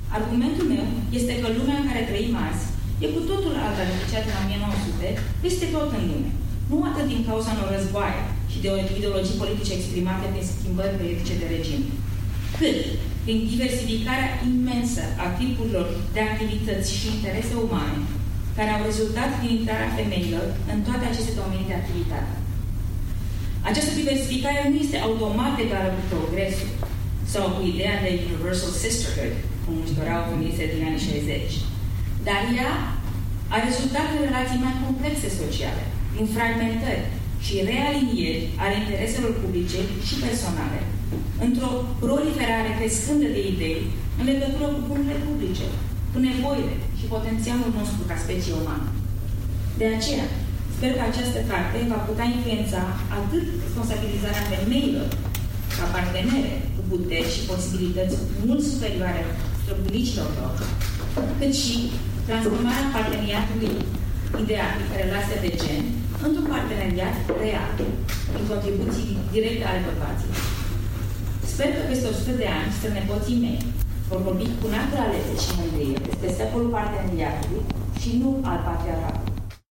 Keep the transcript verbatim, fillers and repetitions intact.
Argumentul meu este că lumea în care trăim azi e cu totul alta decât cea din o mie nouă sute, peste tot în lume. Nu atât din cauza unor războaie și de ideologii politice exprimate prin schimbări politice de regim, cât prin diversificarea imensă a tipurilor de activități și interese umane care au rezultat din intrarea femeilor în toate aceste domenii de activitate. Această diversificare nu este automat egală cu progresul sau cu ideea de universal sisterhood, cum își doreau feministele din anii șaizeci, dar ea a rezultat în relații mai complexe sociale, din fragmentări și realinieri ale intereselor publice și personale, într-o proliferare crescândă de idei în legătură cu bunurile publice, cu nevoile și potențialul nostru ca specie umană. De aceea, sper că această carte va putea influența atât responsabilizarea femeilor ca partenere cu puteri și posibilități mult superioare străbunicilor lor, cât și transformarea parteneriatului ideal, relația de gen, într-un parteneriat real, în contribuții directe ale bărbaților. Sper că peste o sută de ani, strănepoții mei vor vorbi cu naturaleze și mândrie despre secolul parteneriatului și nu al patriarhatului.